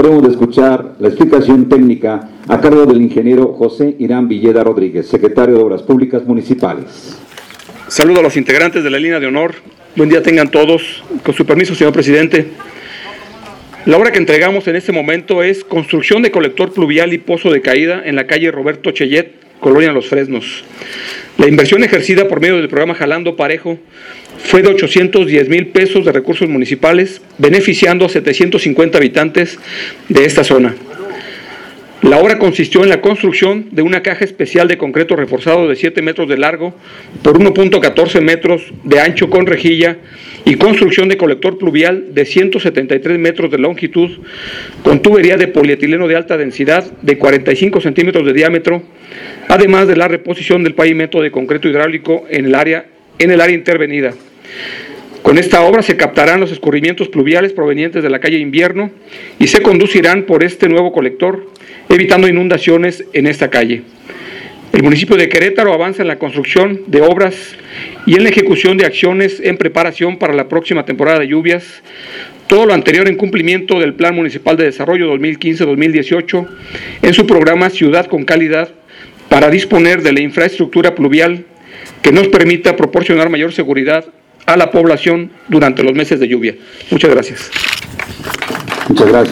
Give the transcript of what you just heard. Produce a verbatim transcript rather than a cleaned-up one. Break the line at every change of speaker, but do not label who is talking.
Habremos de escuchar la explicación técnica a cargo del ingeniero José Irán Villeda Rodríguez, secretario de Obras Públicas Municipales.
Saludo a los integrantes de la línea de honor. Buen día tengan todos. Con su permiso, señor presidente. La obra que entregamos en este momento es construcción de colector pluvial y pozo de caída en la calle Roberto Chellet, Colonia Los Fresnos. La inversión ejercida por medio del programa Jalando Parejo fue de ochocientos diez mil pesos de recursos municipales, beneficiando a setecientos cincuenta habitantes de esta zona. La obra consistió en la construcción de una caja especial de concreto reforzado de siete metros de largo por uno punto catorce metros de ancho con rejilla y construcción de colector pluvial de ciento setenta y tres metros de longitud con tubería de polietileno de alta densidad de cuarenta y cinco centímetros de diámetro, además de la reposición del pavimento de concreto hidráulico en el área, en el área intervenida. Con esta obra se captarán los escurrimientos pluviales provenientes de la calle Invierno y se conducirán por este nuevo colector, evitando inundaciones en esta calle. El municipio de Querétaro avanza en la construcción de obras y en la ejecución de acciones en preparación para la próxima temporada de lluvias, todo lo anterior en cumplimiento del Plan Municipal de Desarrollo dos mil quince a dos mil dieciocho en su programa Ciudad con Calidad, para disponer de la infraestructura pluvial que nos permita proporcionar mayor seguridad a la población durante los meses de lluvia. Muchas gracias.
Muchas gracias.